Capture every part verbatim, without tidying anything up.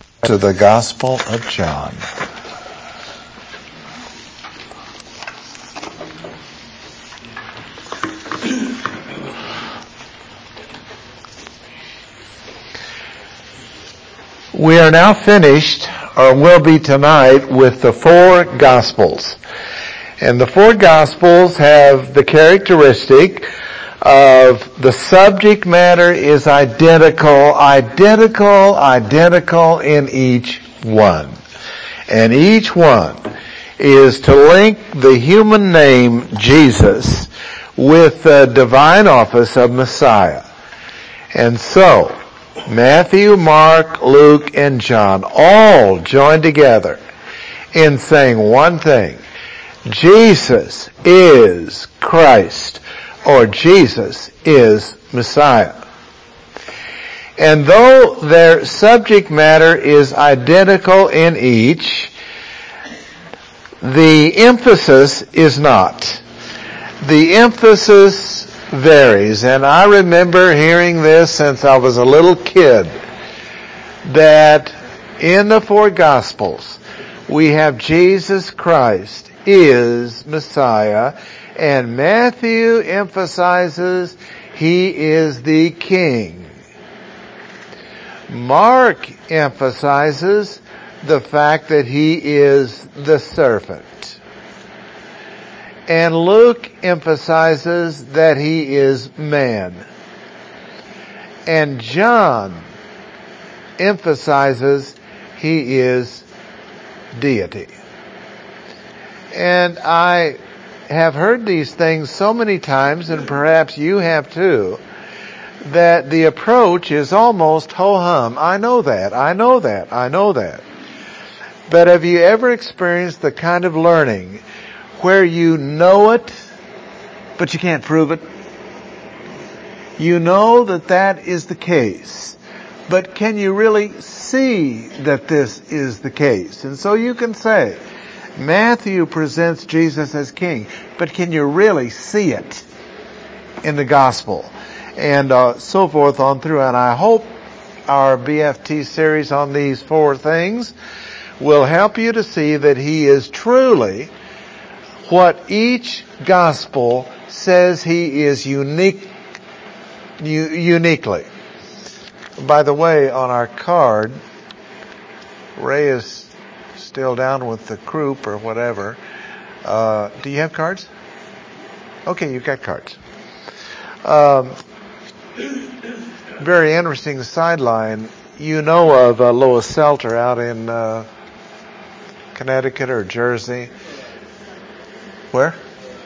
To the Gospel of John. We are now finished, or will be tonight, with the four Gospels. And the four Gospels have the characteristic of the subject matter is identical, identical, identical in each one. And each one is to link the human name Jesus with the divine office of Messiah. And so, Matthew, Mark, Luke, and John all join together in saying one thing: Jesus is Christ, or Jesus is Messiah. And though their subject matter is identical in each, the emphasis is not. The emphasis varies. And I remember hearing this since I was a little kid, that in the four Gospels we have Jesus Christ is Messiah, and Matthew emphasizes he is the King. Mark emphasizes the fact that he is the servant. And Luke emphasizes that he is man. And John emphasizes he is deity. And I have heard these things so many times, and perhaps you have too, that the approach is almost ho-hum. I know that, I know that, I know that. But have you ever experienced the kind of learning where you know it, but you can't prove it? You know that that is the case, but can you really see that this is the case? And so you can say, Matthew presents Jesus as King, but can you really see it in the Gospel? And uh, so forth on through. And I hope our B F T series on these four things will help you to see that he is truly what each Gospel says he is unique, u- uniquely. By the way, on our card, Ray is still down with the croup or whatever. Uh, do you have cards? Okay, you've got cards. Um, very interesting sideline. You know of uh, Lois Selter out in uh, Connecticut or Jersey. Where?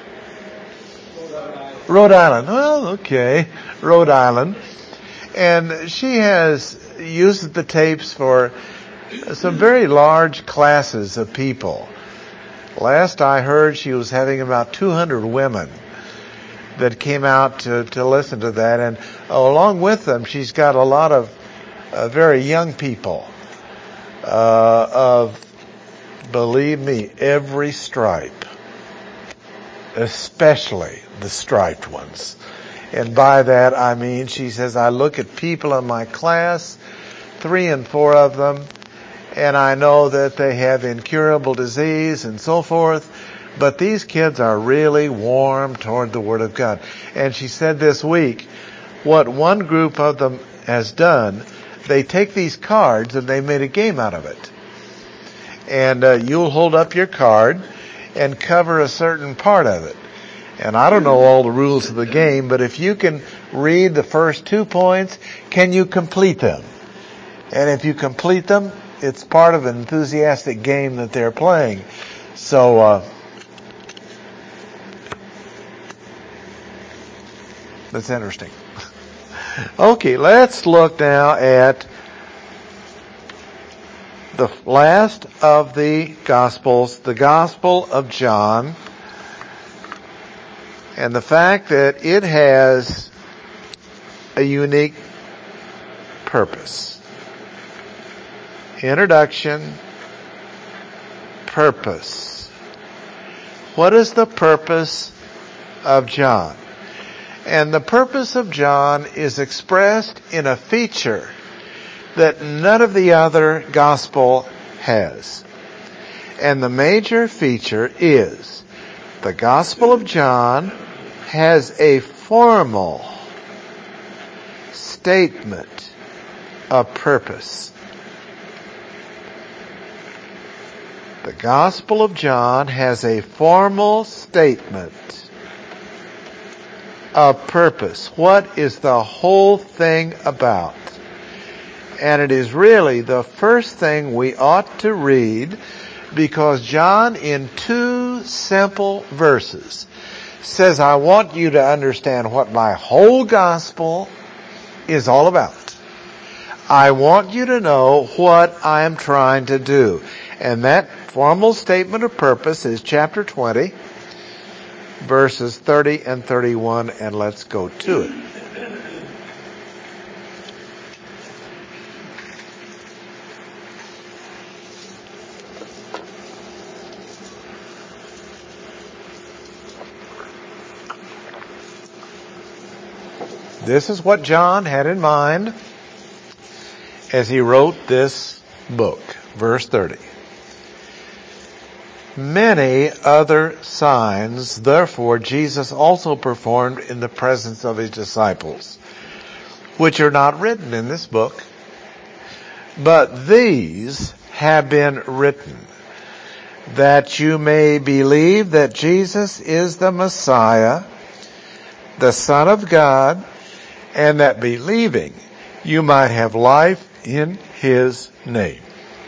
Rhode Island. Well, okay. Rhode Island. And she has used the tapes for some very large classes of people. Last I heard, she was having about two hundred women that came out to, to listen to that. And oh, along with them, she's got a lot of uh, very young people uh, of, believe me, every stripe, especially the striped ones. And by that I mean, she says, I look at people in my class, three and four of them, and I know that they have incurable disease and so forth, but these kids are really warm toward the Word of God. And she said this week, what one group of them has done, they take these cards and they made a game out of it. And uh, you'll hold up your card and cover a certain part of it. And I don't know all the rules of the game, but if you can read the first two points, can you complete them? And if you complete them, it's part of an enthusiastic game that they're playing. So, uh, that's interesting. Okay, let's look now at the last of the Gospels, the Gospel of John, and the fact that it has a unique purpose. Introduction, purpose. What is the purpose of John? And the purpose of John is expressed in a feature that none of the other gospel has. And the major feature is the Gospel of John has a formal statement of purpose. The Gospel of John has a formal statement of purpose. What is the whole thing about? And it is really the first thing we ought to read, because John, in two simple verses, says, I want you to understand what my whole gospel is all about. I want you to know what I am trying to do. And that formal statement of purpose is chapter twenty, verses thirty and thirty-one, and let's go to it. This is what John had in mind as he wrote this book. Verse thirty. Many other signs, therefore, Jesus also performed in the presence of his disciples, which are not written in this book, but these have been written, that you may believe that Jesus is the Messiah, the Son of God, and that believing you might have life in his name.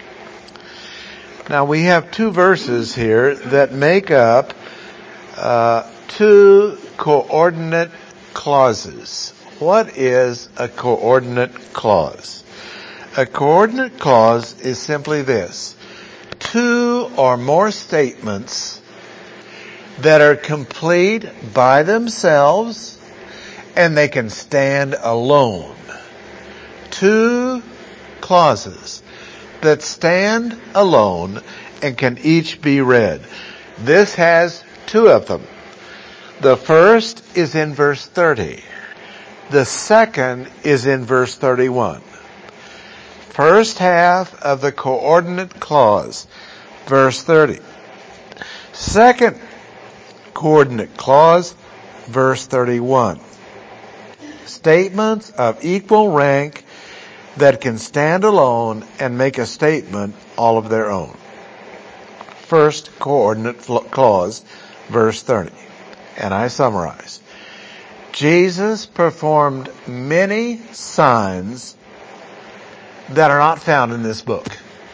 Now we have two verses here that make up uh, two coordinate clauses. What is a coordinate clause? A coordinate clause is simply this: two or more statements that are complete by themselves and they can stand alone. Two clauses that stand alone and can each be read. This has two of them. The first is in verse thirty. The second is in verse thirty-one. First half of the coordinate clause, verse thirty. Second coordinate clause, verse thirty-one. Statements of equal rank that can stand alone and make a statement all of their own. First coordinate clause, verse thirty. And I summarize. Jesus performed many signs that are not found in this book.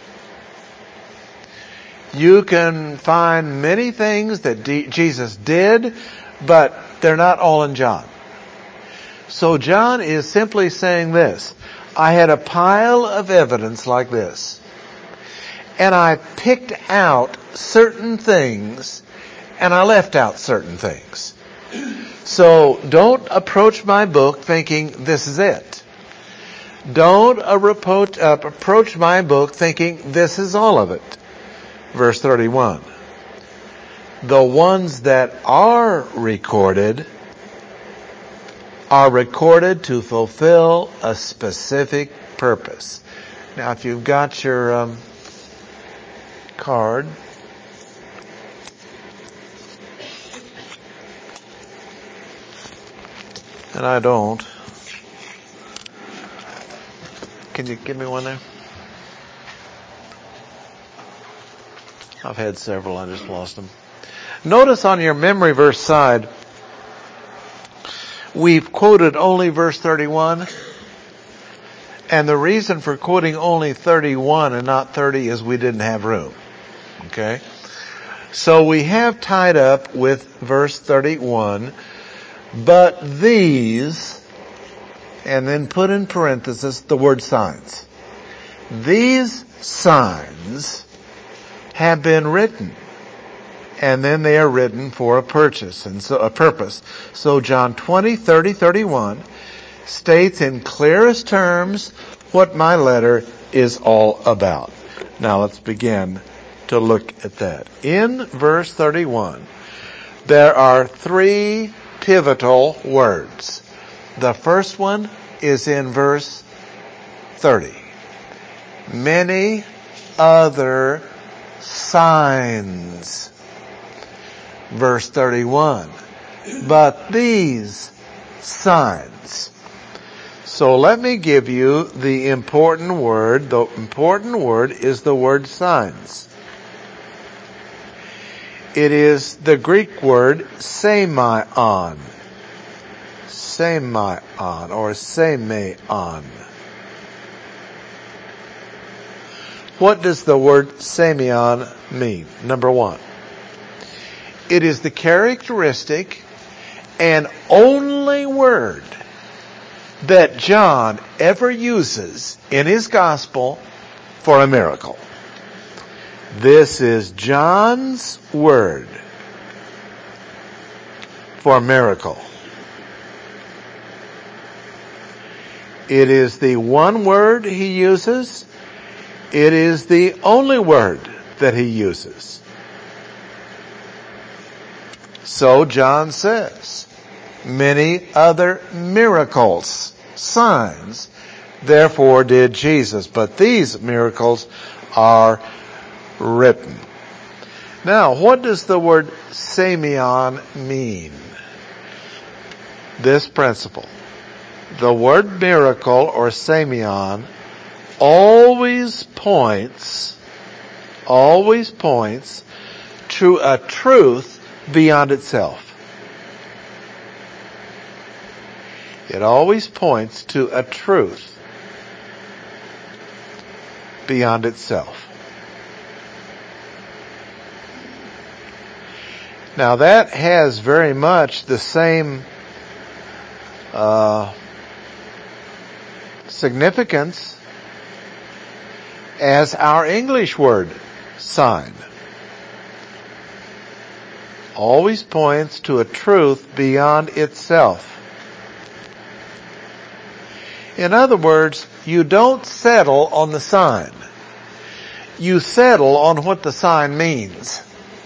You can find many things that D- Jesus did, but they're not all in John. So John is simply saying this: I had a pile of evidence like this, and I picked out certain things, and I left out certain things. So don't approach my book thinking this is it. Don't approach, uh, approach my book thinking this is all of it. Verse thirty-one. The ones that are recorded are recorded to fulfill a specific purpose. Now, if you've got your um, card, and I don't, can you give me one there? I've had several, I just lost them. Notice on your memory verse side, we've quoted only verse thirty-one. And the reason for quoting only thirty-one and not thirty is we didn't have room. Okay? So we have tied up with verse thirty-one, but these, and then put in parenthesis the word signs. These signs have been written. And then they are written for a purchase and so a purpose. So John twenty, thirty, thirty-one states in clearest terms what my letter is all about. Now let's begin to look at that. In verse thirty-one, there are three pivotal words. The first one is in verse thirty. many other signs. Verse thirty-one. But these signs. So let me give you the important word. The important word is the word signs. It is the Greek word semeion. Semeion or semeion. What does the word semeion mean? Number one, it is the characteristic and only word that John ever uses in his gospel for a miracle. This is John's word for a miracle. It is the one word he uses. It is the only word that he uses. So John says, many other miracles, signs, therefore did Jesus. But these miracles are written. Now, what does the word semeion mean? This principle. The word miracle or semeion always points, always points to a truth beyond itself. It always points to a truth beyond itself. Now that has very much the same uh, significance as our English word sign. Always points to a truth beyond itself. In other words, you don't settle on the sign. You settle on what the sign means.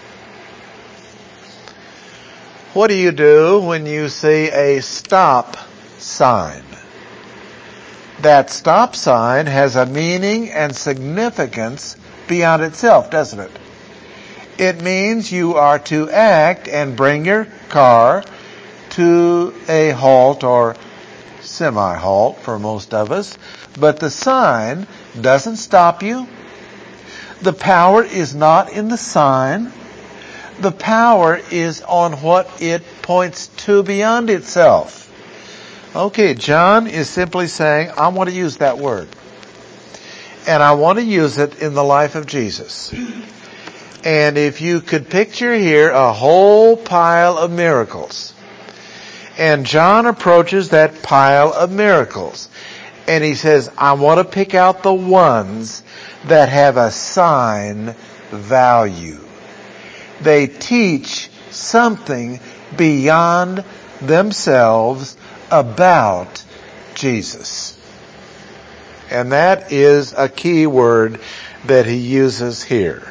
What do you do when you see a stop sign? That stop sign has a meaning and significance beyond itself, doesn't it? It means you are to act and bring your car to a halt or semi-halt for most of us. But the sign doesn't stop you. The power is not in the sign. The power is on what it points to beyond itself. Okay, John is simply saying, I want to use that word. And I want to use it in the life of Jesus. And if you could picture here a whole pile of miracles. And John approaches that pile of miracles. And he says, I want to pick out the ones that have a sign value. They teach something beyond themselves about Jesus. And that is a key word that he uses here.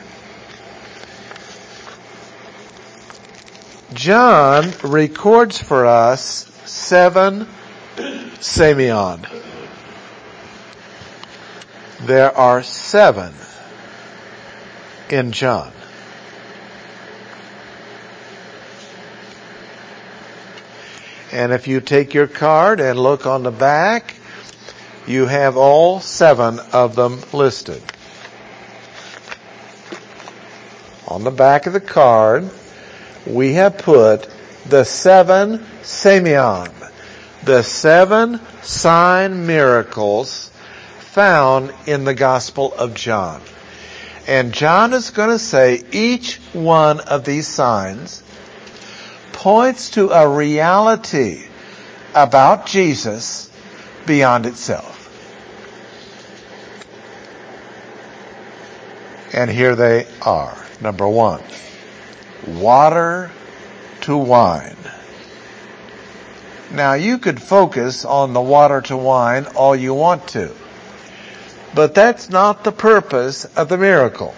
John records for us seven semeion. There are seven in John. And if you take your card and look on the back, you have all seven of them listed. On the back of the card, we have put the seven semeion, the seven sign miracles found in the Gospel of John. And John is going to say each one of these signs points to a reality about Jesus beyond itself. And here they are. Number one, water to wine. Now you could focus on the water to wine all you want to, but that's not the purpose of the miracle.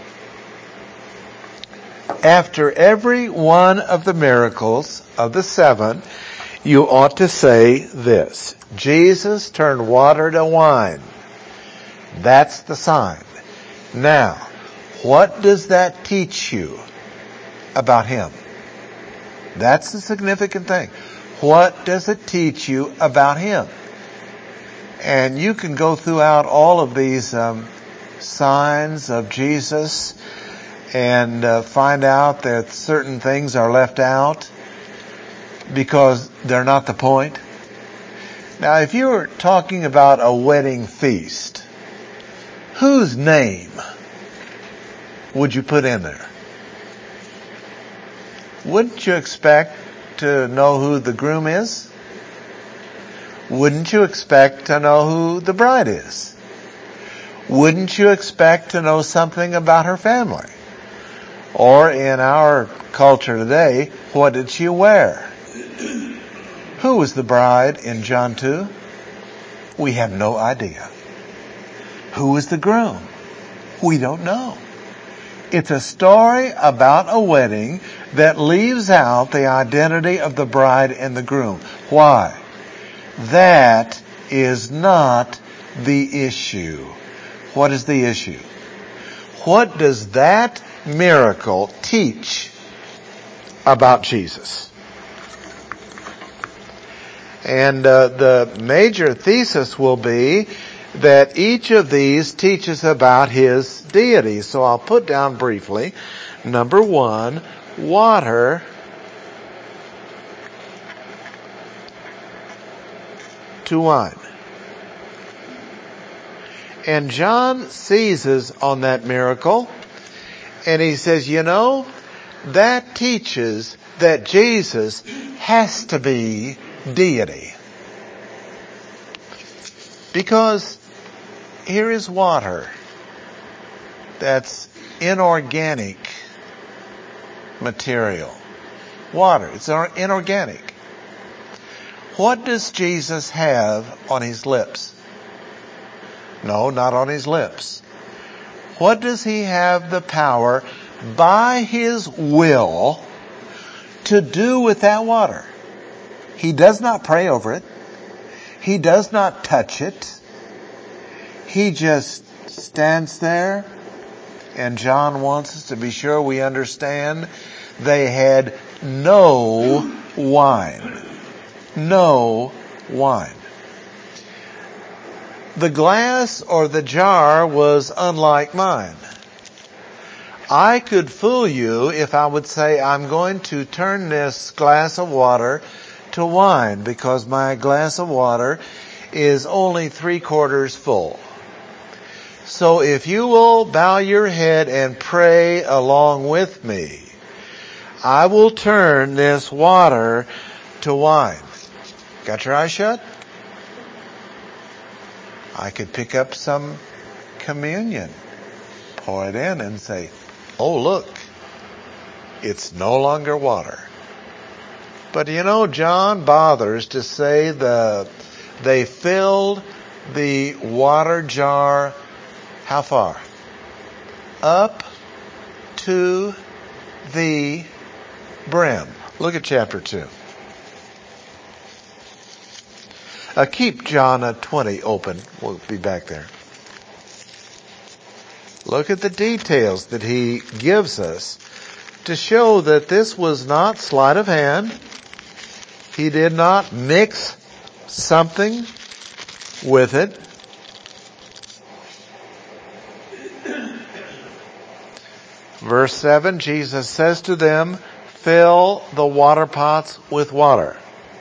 After every one of the miracles of the seven, you ought to say this: Jesus turned water to wine. That's the sign. Now, what does that teach you about him? That's the significant thing. What does it teach you about him? And you can go throughout all of these um, signs of Jesus and uh, find out that certain things are left out because they're not the point. Now, if you were talking about a wedding feast, whose name would you put in there? Wouldn't you expect to know who the groom is? Wouldn't you expect to know who the bride is? Wouldn't you expect to know something about her family? Or in our culture today, what did she wear? Who was the bride in John two? We have no idea. Who was the groom? We don't know. It's a story about a wedding that leaves out the identity of the bride and the groom. Why? That is not the issue. What is the issue? What does that miracle teach about Jesus? And uh, the major thesis will be that each of these teaches about his deity. So I'll put down briefly, number one, water to wine. And John seizes on that miracle, and he says, you know, that teaches that Jesus has to be deity. Because here is water that's inorganic material. Water, it's inorganic. What does Jesus have on his lips? No, not on his lips. What does he have the power by his will to do with that water? He does not pray over it. He does not touch it. He just stands there, and John wants us to be sure we understand they had no wine. No wine. The glass or the jar was unlike mine. I could fool you if I would say I'm going to turn this glass of water to wine because my glass of water is only three quarters full. So if you will bow your head and pray along with me, I will turn this water to wine. Got your eyes shut? I could pick up some communion, pour it in and say, oh look, it's no longer water. But you know, John bothers to say the they filled the water jar how far? Up to the brim. Look at chapter two. Uh, keep John uh, twenty open. We'll be back there. Look at the details that he gives us to show that this was not sleight of hand. He did not mix something with it. Verse seven, Jesus says to them, fill the water pots with water.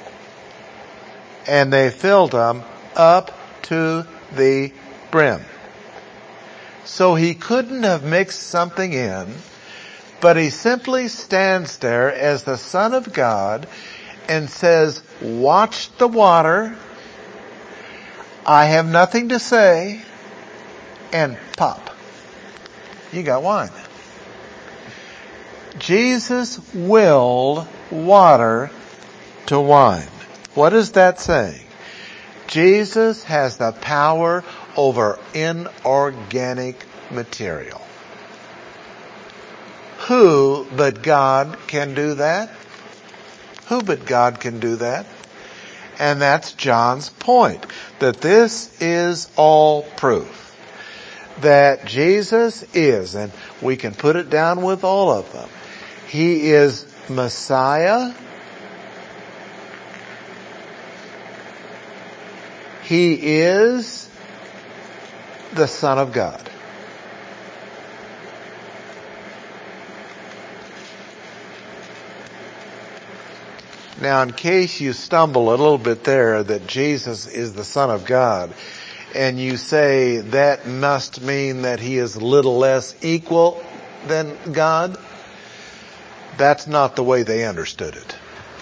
And they filled them up to the brim. So he couldn't have mixed something in, but he simply stands there as the Son of God and says, watch the water. I have nothing to say. And pop. You got wine. Jesus willed water to wine. What is that saying? Jesus has the power over inorganic material. Who but God can do that? Who but God can do that? And that's John's point, that this is all proof that Jesus is, and we can put it down with all of them. He is Messiah. He is the Son of God. Now, in case you stumble a little bit there that Jesus is the Son of God, and you say that must mean that he is a little less equal than God, that's not the way they understood it.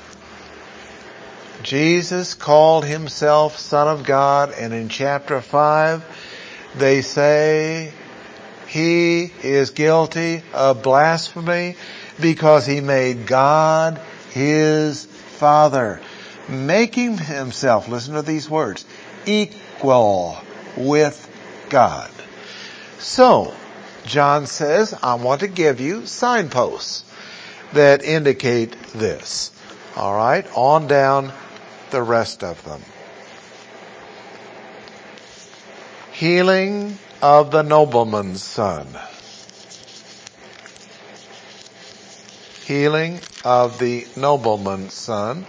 Jesus called himself Son of God, and in chapter five, they say he is guilty of blasphemy because he made God his Father, making himself, listen to these words, equal with God. So, John says, I want to give you signposts that indicate this. All right, on down the rest of them. Healing of the nobleman's son. Healing of the nobleman's son.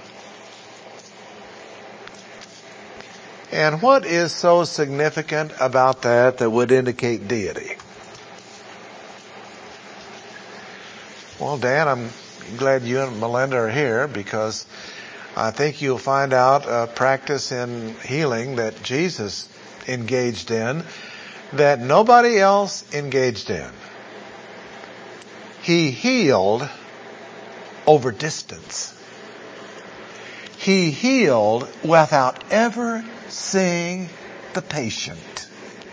And what is so significant about that that would indicate deity? Well, Dan, I'm glad you and Melinda are here because I think you'll find out a practice in healing that Jesus engaged in that nobody else engaged in. He healed over distance. He healed without ever seeing the patient.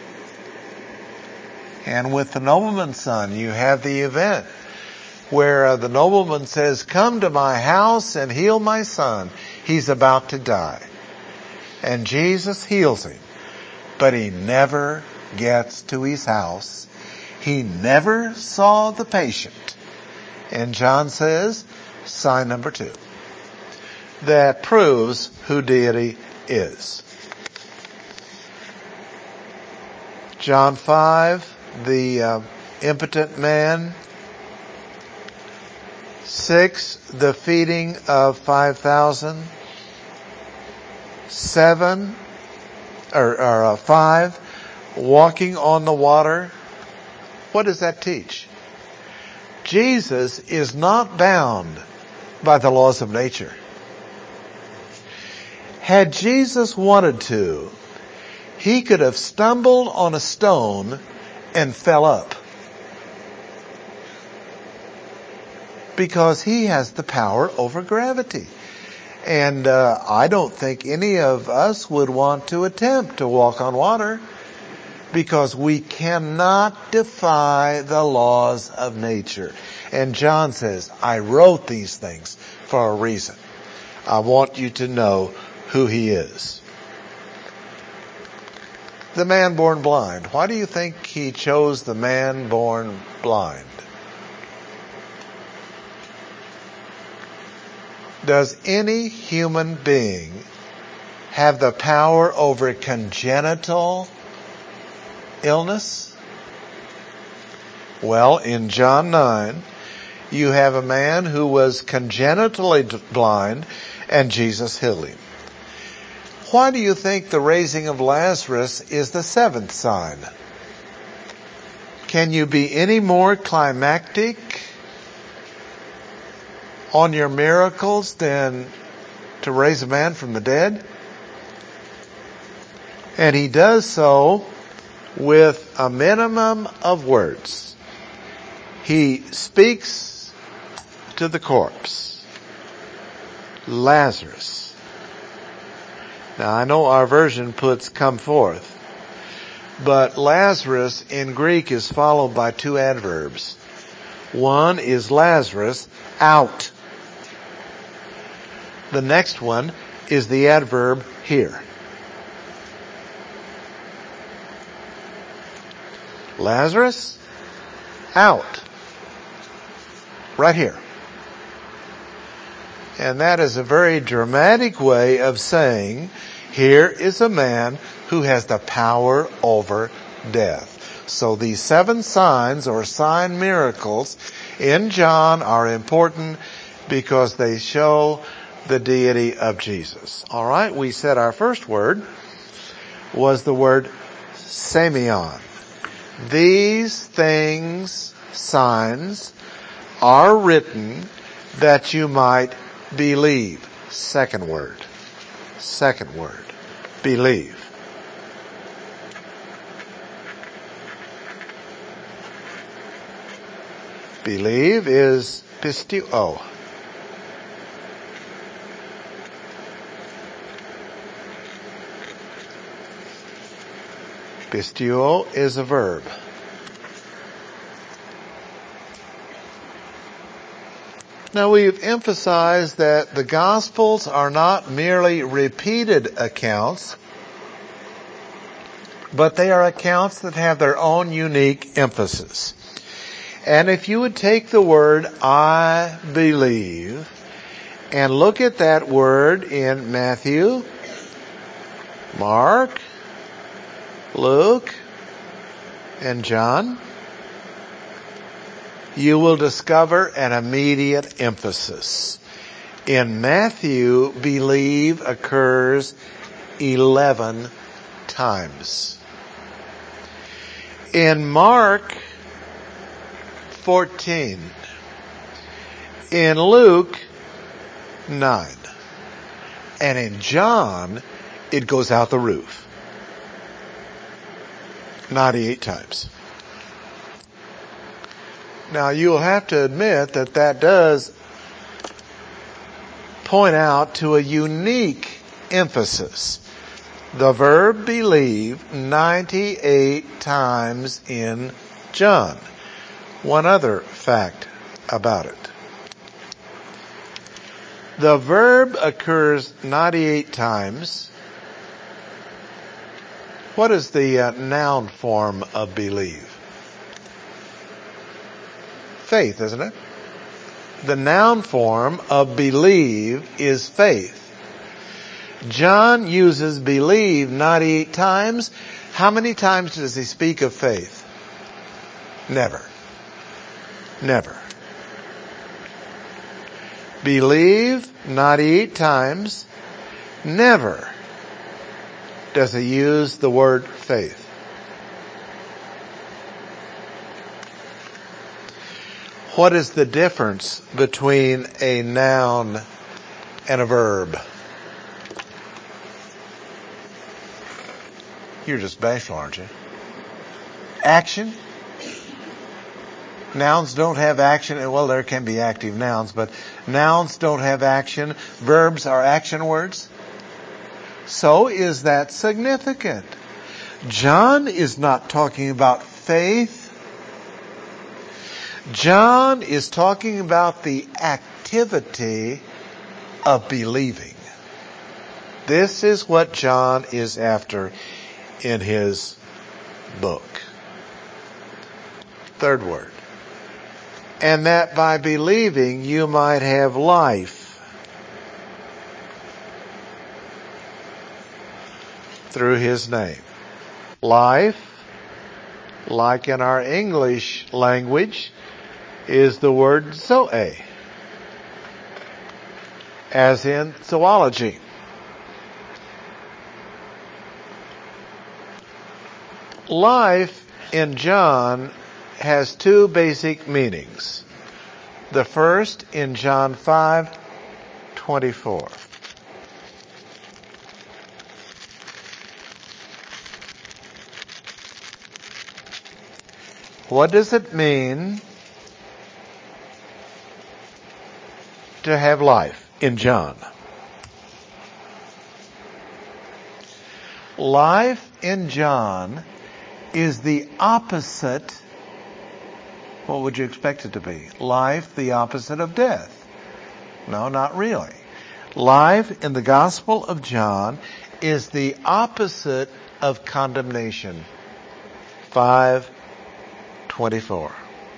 And with the nobleman's son, you have the event where uh, the nobleman says, come to my house and heal my son. He's about to die. And Jesus heals him. But he never gets to his house. He never saw the patient. And John says, sign number two. That proves who deity is. John five, the uh, impotent man. Six, the feeding of five thousand. Seven, or, or uh, five, walking on the water. What does that teach? Jesus is not bound by the laws of nature. Had Jesus wanted to, he could have stumbled on a stone and fell up. Because he has the power over gravity. And uh, I don't think any of us would want to attempt to walk on water because we cannot defy the laws of nature. And John says, I wrote these things for a reason. I want you to know who he is. The man born blind. Why do you think he chose the man born blind? Does any human being have the power over congenital illness? Well, in John nine, you have a man who was congenitally blind and Jesus healed him. Why do you think the raising of Lazarus is the seventh sign? Can you be any more climactic on your miracles than to raise a man from the dead? And he does so with a minimum of words. He speaks to the corpse. Lazarus. Now I know our version puts come forth, but Lazarus in Greek is followed by two adverbs. One is Lazarus, out. The next one is the adverb here. Lazarus, out. Right here. And that is a very dramatic way of saying, here is a man who has the power over death. So these seven signs or sign miracles in John are important because they show the deity of Jesus. All right, we said our first word was the word semeion. These things, signs, are written that you might believe. Second word. Second word. Believe. Believe is pisteuo. Pisteuo is a verb. Now we've emphasized that the Gospels are not merely repeated accounts, but they are accounts that have their own unique emphasis. And if you would take the word I believe and look at that word in Matthew, Mark, Luke, and John, you will discover an immediate emphasis. In Matthew, believe occurs eleven times. In Mark, fourteen. In Luke, nine. And in John, it goes out the roof. ninety-eight times. Now you'll have to admit that that does point out to a unique emphasis. The verb believe ninety-eight times in John. One other fact about it. The verb occurs ninety-eight times. What is the uh, noun form of believe? Faith, isn't it? The noun form of believe is faith. John uses believe ninety-eight times. How many times does he speak of faith? Never. Never. Believe ninety-eight times. Never does he use the word faith. What is the difference between a noun and a verb? You're just bashful, aren't you? Action. Nouns don't have action. Well, there can be active nouns, but nouns don't have action. Verbs are action words. So is that significant? John is not talking about faith. John is talking about the activity of believing. This is what John is after in his book. Third word. And that by believing you might have life through his name. Life, like in our English language, is the word zoe, as in zoology. Life in John has two basic meanings. The first in John five twenty-four. What does it mean to have life in John? Life in John is the opposite. What would you expect it to be? Life, the opposite of death. No, not really. Life in the Gospel of John is the opposite of condemnation. five twenty-four.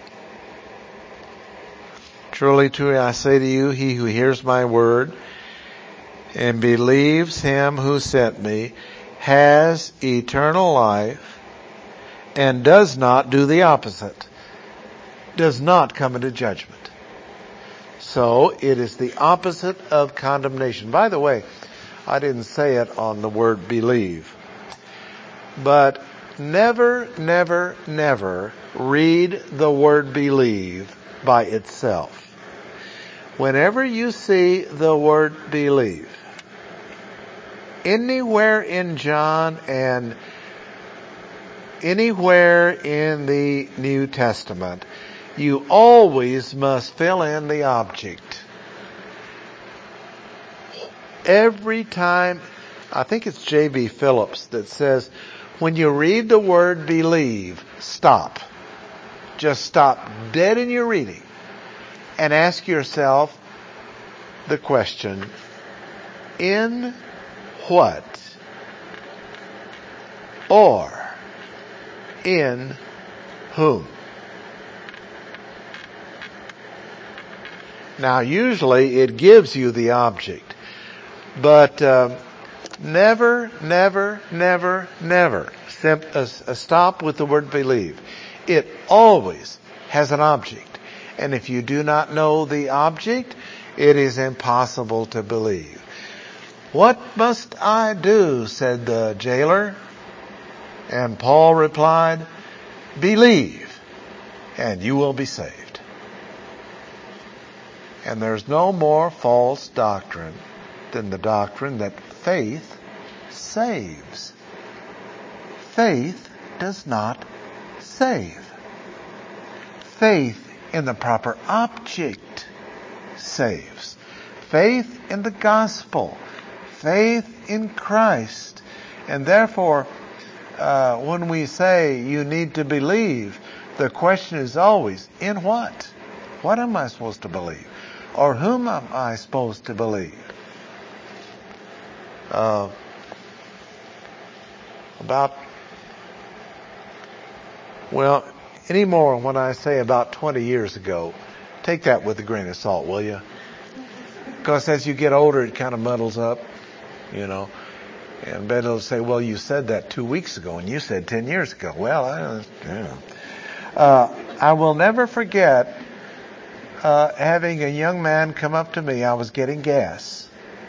Truly, truly, I say to you, he who hears my word and believes him who sent me has eternal life and does not do the opposite, does not come into judgment. So it is the opposite of condemnation. By the way, I didn't say it on the word believe, but never, never, never read the word believe by itself. Whenever you see the word believe, anywhere in John and anywhere in the New Testament, you always must fill in the object. Every time, I think it's J B Phillips that says, when you read the word believe, stop. Just stop dead in your reading and ask yourself the question, in what or in whom? Now, usually it gives you the object, but uh, never, never, never, never sim- uh, uh, stop with the word believe. It always has an object, and if you do not know the object, it is impossible to believe. What must I do? Said the jailer. And Paul replied, believe, and you will be saved. And there's no more false doctrine than the doctrine that faith saves. Faith does not save. Faith in the proper object saves. Faith in the gospel. Faith in Christ. And therefore, uh, when we say you need to believe, the question is always, in what? What am I supposed to believe? Or whom am I supposed to believe? Uh, about, well, anymore when I say about twenty years ago, take that with a grain of salt, will you? Because as you get older, it kind of muddles up, you know. And Ben will say, well, you said that two weeks ago, and you said ten years ago. Well, I, yeah. uh, I will never forget uh, having a young man come up to me. I was getting gas.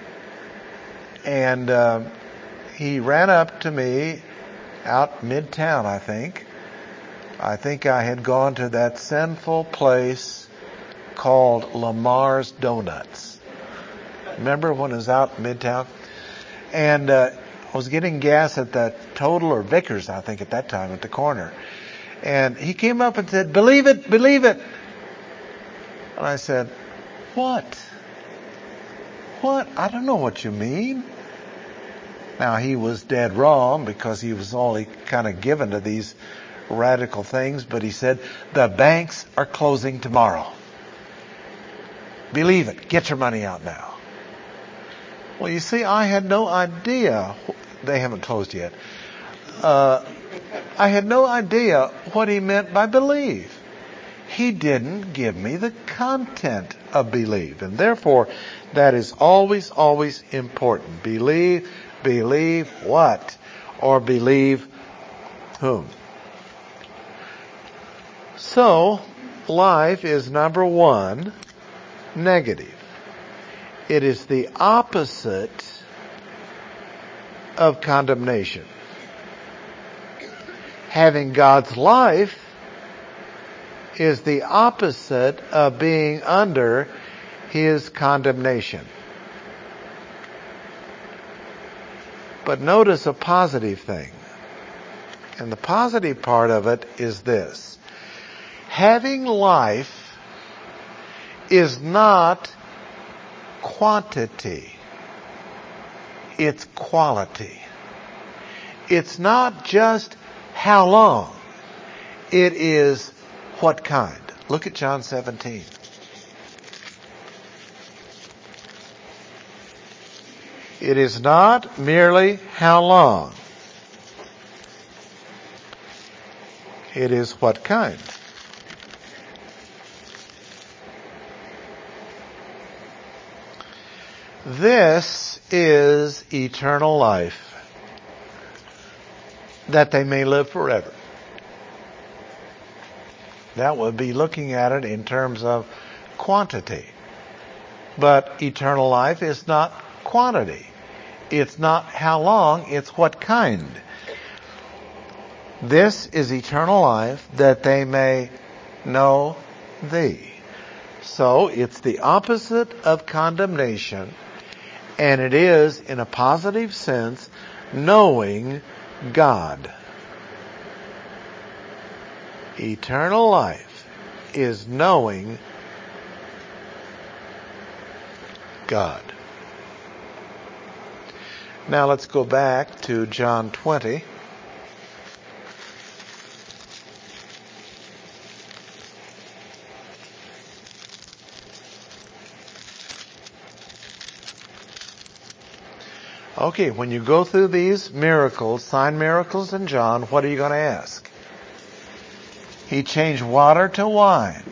And uh, he ran up to me out midtown, I think. I think I had gone to that sinful place called Lamar's Donuts. Remember when it was out midtown? And uh, I was getting gas at the Total or Vickers, I think, at that time, at the corner. And he came up and said, believe it, believe it. And I said, what? What? I don't know what you mean. Now, he was dead wrong because he was only kind of given to these radical things. But he said, the banks are closing tomorrow. Believe it. Get your money out now. Well, you see, I had no idea. They haven't closed yet. Uh, I had no idea what he meant by believe. He didn't give me the content of believe. And therefore, that is always, always important. Believe, believe what? Or believe whom? So, life is number one, negative. It is the opposite of condemnation. Having God's life is the opposite of being under His condemnation. But notice a positive thing. And the positive part of it is this. Having life is not quantity. It's quality. It's not just how long. It is what kind. Look at John seventeen. It is not merely how long. It is what kind. This is eternal life, that they may live forever. That would be looking at it in terms of quantity. But eternal life is not quantity. It's not how long, it's what kind. This is eternal life, that they may know thee. So it's the opposite of condemnation, and it is, in a positive sense, knowing God. Eternal life is knowing God. Now let's go back to John twenty. Okay, when you go through these miracles, sign miracles in John, what are you going to ask? He changed water to wine.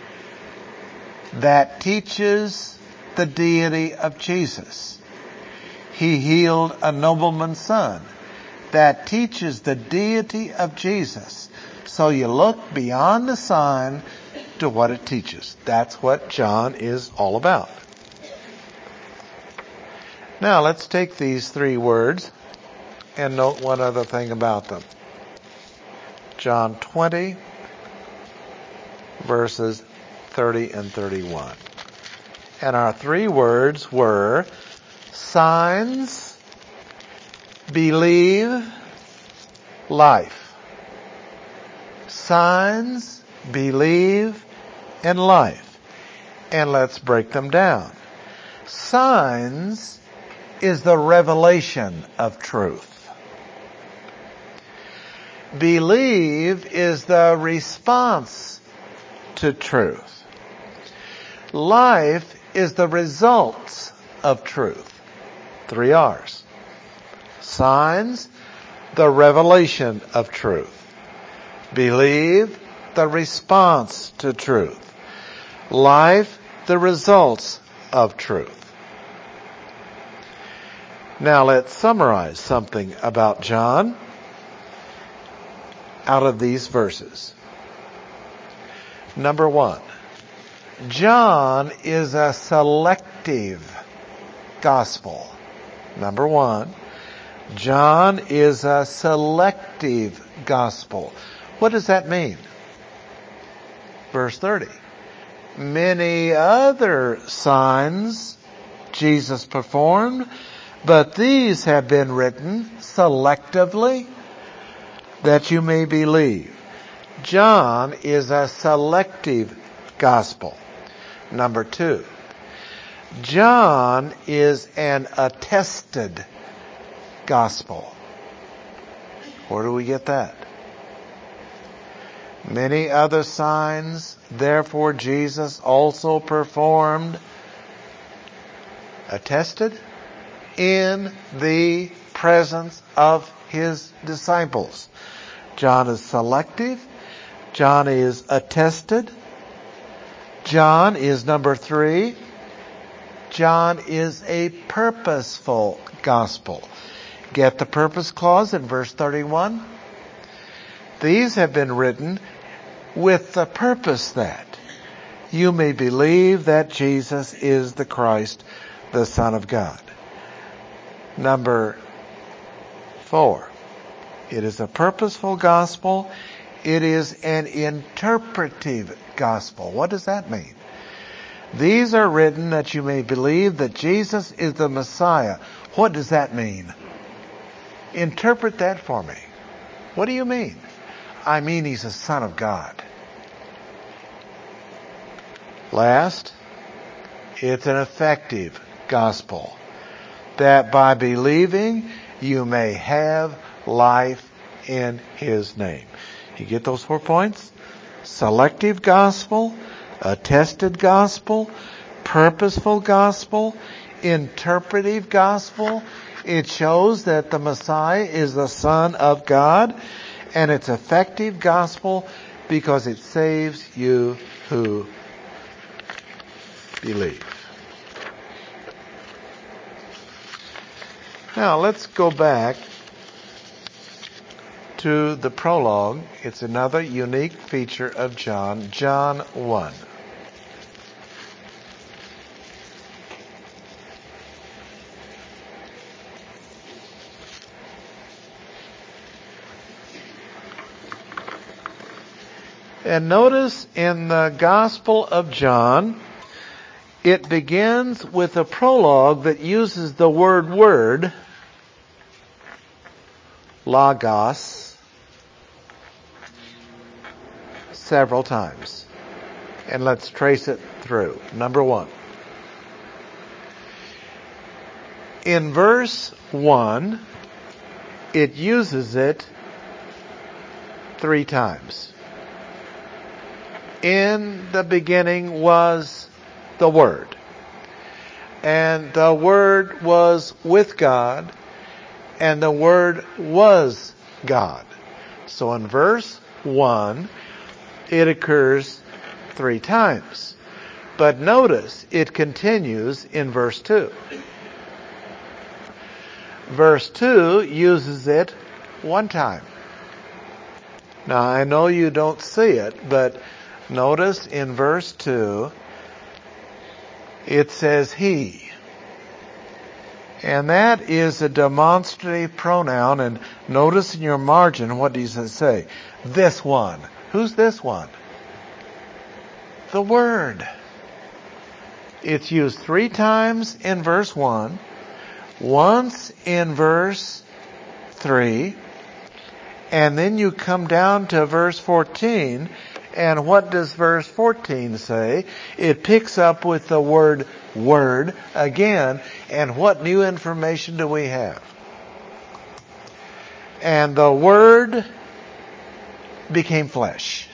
That teaches the deity of Jesus. He healed a nobleman's son. That teaches the deity of Jesus. So you look beyond the sign to what it teaches. That's what John is all about. Now let's take these three words and note one other thing about them. John twenty, verses thirty and thirty-one. And our three words were signs, believe, life. Signs, believe, and life. And let's break them down. Signs is the revelation of truth. Believe is the response to truth. Life is the results of truth. Three R's. Signs, the revelation of truth. Believe, the response to truth. Life, the results of truth. Now let's summarize something about John out of these verses. Number one, John is a selective gospel. Number one, John is a selective gospel. What does that mean? Verse thirty. Many other signs Jesus performed, but these have been written selectively that you may believe. John is a selective gospel. Number two, John is an attested gospel. Where do we get that? Many other signs, therefore, Jesus also performed, attested, in the presence of his disciples. John is selective. John is attested. John is number three. John is a purposeful gospel. Get the purpose clause in verse thirty-one. These have been written with the purpose that you may believe that Jesus is the Christ, the Son of God. Number four, it is a purposeful gospel. It is an interpretive gospel. What does that mean? These are written that you may believe that Jesus is the Messiah. What does that mean? Interpret that for me. What do you mean? I mean he's the Son of God. Last, it's an effective gospel. That by believing you may have life in his name. You get those four points? Selective gospel, attested gospel, purposeful gospel, interpretive gospel. It shows that the Messiah is the Son of God, and it's effective gospel because it saves you who believe. Now let's go back to the prologue. It's another unique feature of John, John one. And notice in the Gospel of John, it begins with a prologue that uses the word word, logos, several times. And let's trace it through. Number one. In verse one, it uses it three times. In the beginning was the Word, and the Word was with God, and the Word was God. So in verse one, it occurs three times. But notice it continues in verse two. Verse two uses it one time. Now I know you don't see it, but notice in verse two, it says he. And that is a demonstrative pronoun. And notice in your margin, what does it say? This one. Who's this one? The Word. It's used three times in verse one, once in verse three, and then you come down to verse fourteen. And what does verse fourteen say? It picks up with the word word again. And what new information do we have? And the Word became flesh.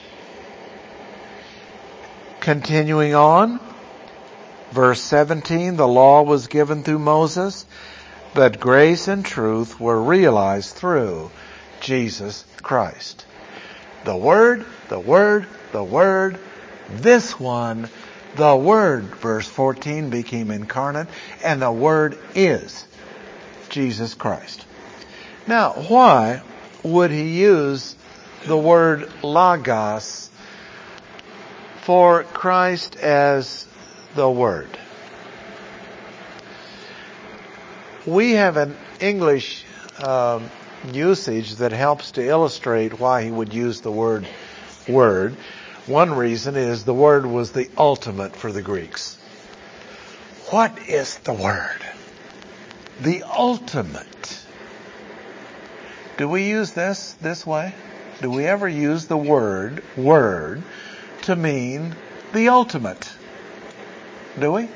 Continuing on, verse seventeen, the law was given through Moses, but grace and truth were realized through Jesus Christ. The Word, the Word, the Word, this one, the Word, verse fourteen, became incarnate, and the Word is Jesus Christ. Now, why would he use the word logos for Christ as the Word? We have an English um, usage that helps to illustrate why he would use the word word. One reason is the Word was the ultimate for the Greeks. What is the Word? The ultimate. Do we use this this way? Do we ever use the word word to mean the ultimate? Do we?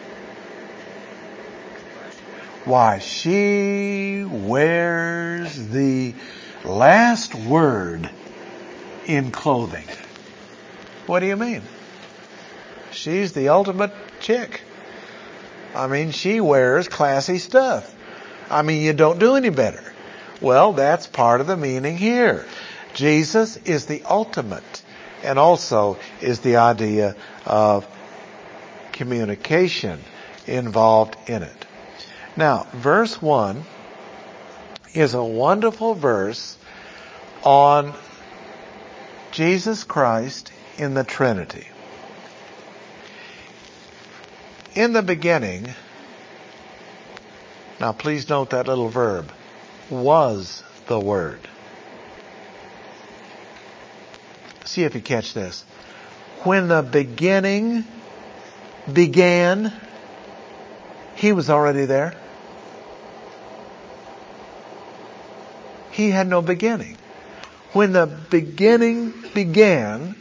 Why, she wears the last word in clothing. What do you mean? She's the ultimate chick. I mean, she wears classy stuff. I mean, you don't do any better. Well, that's part of the meaning here. Jesus is the ultimate, and also is the idea of communication involved in it. Now, verse one is a wonderful verse on Jesus Christ in the Trinity. In the beginning, now please note that little verb, was the Word. See if you catch this. When the beginning began, he was already there. He had no beginning. When the beginning began,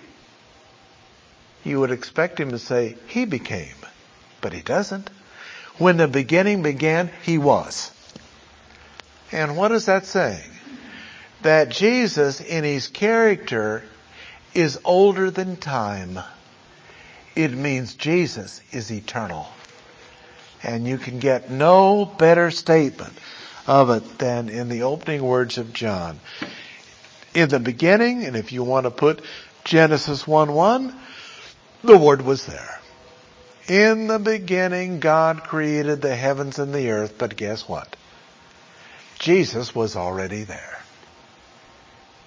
you would expect him to say, he became. But he doesn't. When the beginning began, he was. And what is that saying? That Jesus, in his character, is older than time. It means Jesus is eternal. And you can get no better statement of it than in the opening words of John. In the beginning, and if you want to put Genesis one one, the Word was there. In the beginning, God created the heavens and the earth, but guess what? Jesus was already there.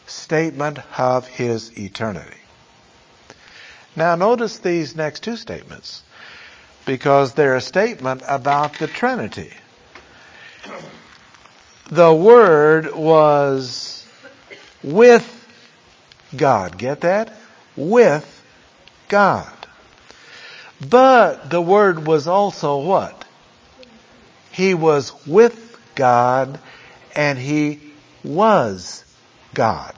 statement of his eternity. Now notice these next two statements, because they're a statement about the Trinity. The Word was with God. Get that? With God. But the Word was also what? He was with God and He was God.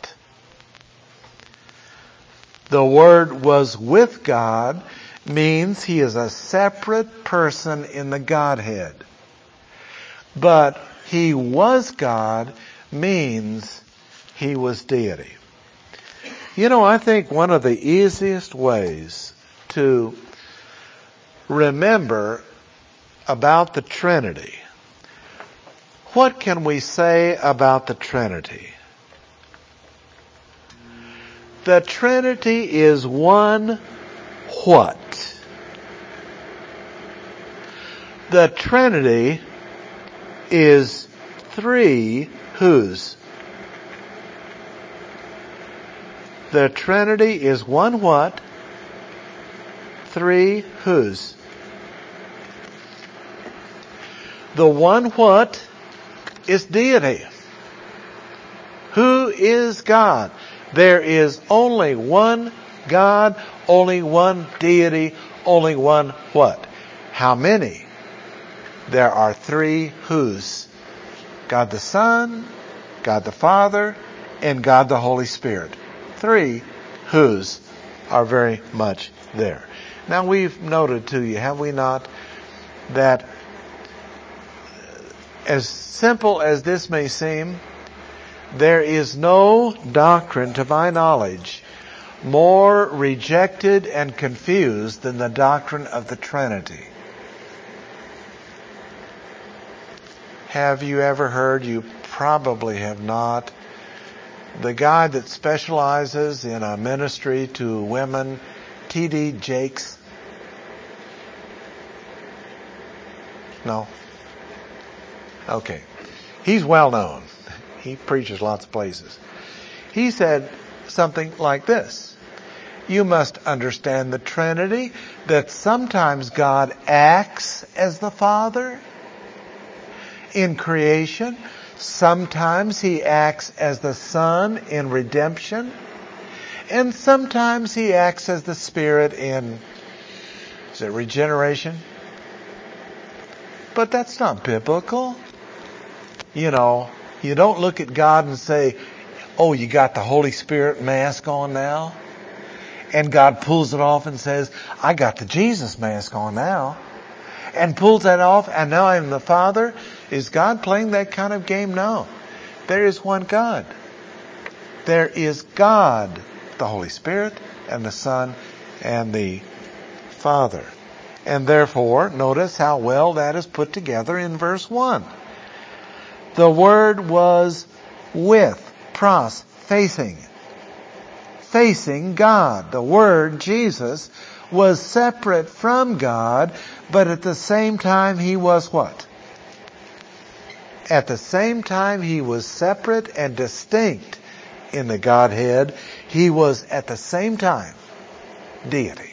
The Word was with God means He is a separate person in the Godhead. But He was God means He was deity. You know, I think one of the easiest ways to remember about the Trinity, what can we say about the Trinity? The Trinity is one what? The Trinity is three whose? The Trinity is one what? Three whose? The one what is deity. Who is God? There is only one God, only one deity, only one what? How many? There are three whos. God the Son, God the Father, and God the Holy Spirit. Three whos are very much there. Now we've noted to you, have we not, that as simple as this may seem, there is no doctrine, to my knowledge, more rejected and confused than the doctrine of the Trinity. Have you ever heard, you probably have not, the guy that specializes in a ministry to women, T D Jakes? No? Okay. He's well known. He preaches lots of places. He said something like this: you must understand the Trinity, that sometimes God acts as the Father in creation. Sometimes He acts as the Son in redemption. And sometimes He acts as the Spirit in, is it regeneration? But that's not biblical. You know, you don't look at God and say, oh, you got the Holy Spirit mask on now? And God pulls it off and says, I got the Jesus mask on now. And pulls that off, and now I'm the Father. Is God playing that kind of game? No. There is one God. There is God, the Holy Spirit, and the Son, and the Father. And therefore, notice how well that is put together in verse one. The Word was with, pros, facing, facing God. The Word, Jesus, was separate from God, but at the same time He was what? At the same time He was separate and distinct in the Godhead, He was at the same time deity.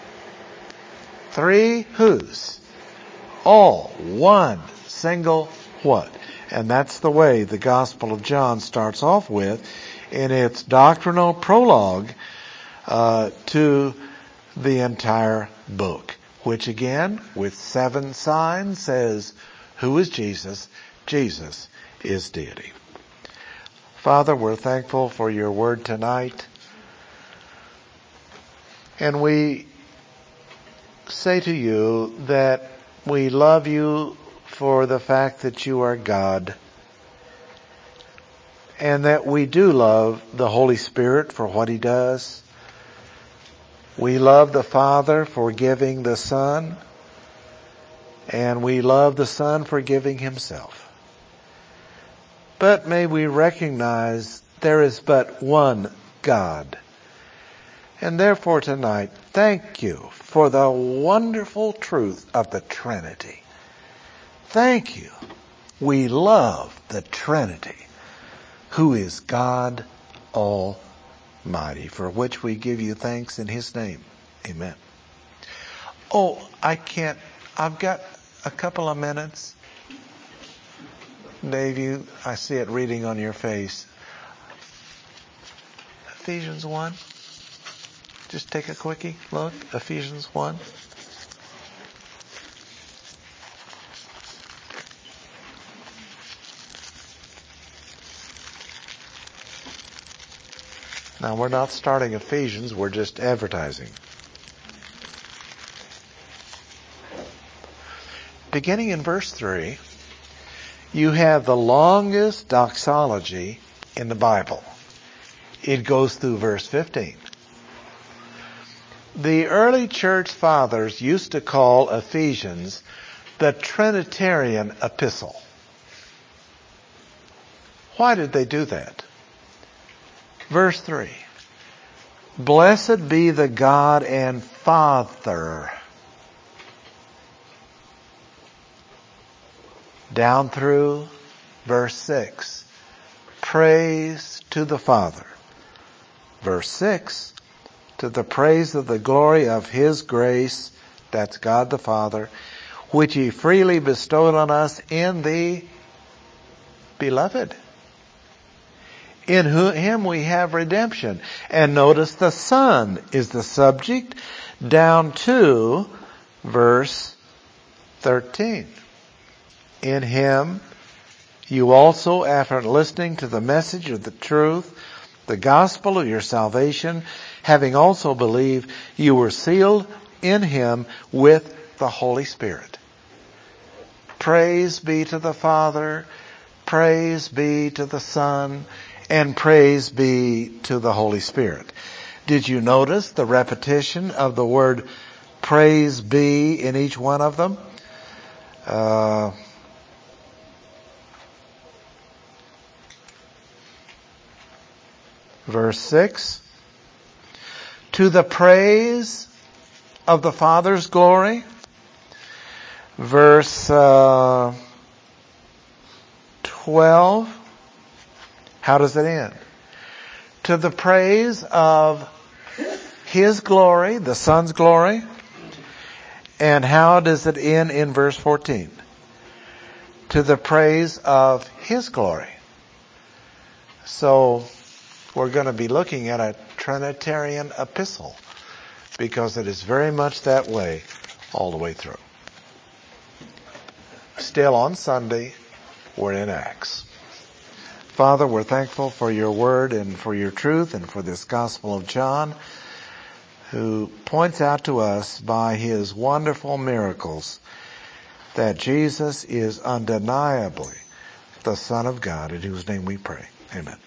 Three whos, all one single what? And that's the way the Gospel of John starts off with in its doctrinal prologue uh, to the entire book, which again, with seven signs, says, who is Jesus? Jesus is deity. Father, we're thankful for your word tonight. And we say to you that we love you for the fact that you are God, and that we do love the Holy Spirit for what He does. We love the Father for giving the Son, and we love the Son for giving Himself. But may we recognize there is but one God. And therefore tonight, thank you for the wonderful truth of the Trinity. Thank you. We love the Trinity, who is God Almighty, for which we give you thanks in his name. Amen. Oh, I can't, I've got a couple of minutes. Dave, you, I see it reading on your face. Ephesians one. Just take a quickie look. Ephesians one. Now, we're not starting Ephesians, we're just advertising. Beginning in verse three, you have the longest doxology in the Bible. It goes through verse fifteen. The early church fathers used to call Ephesians the Trinitarian epistle. Why did they do that? Verse three. Blessed be the God and Father. Down through verse six. Praise to the Father. Verse six. To the praise of the glory of his grace, that's God the Father, which he freely bestowed on us in the Beloved. In him we have redemption. And notice the Son is the subject down to verse thirteen. In him you also, after listening to the message of the truth, the gospel of your salvation, having also believed, you were sealed in him with the Holy Spirit. Praise be to the Father, praise be to the Son, and praise be to the Holy Spirit. Did you notice the repetition of the word praise be in each one of them? Uh, verse six. To the praise of the Father's glory. Verse uh, twelve. How does it end? To the praise of his glory, the Son's glory. And how does it end in verse fourteen? To the praise of his glory. So we're going to be looking at a Trinitarian epistle because it is very much that way all the way through. Still on Sunday, we're in Acts. Father, we're thankful for your word and for your truth and for this Gospel of John, who points out to us by his wonderful miracles that Jesus is undeniably the Son of God, in whose name we pray. Amen.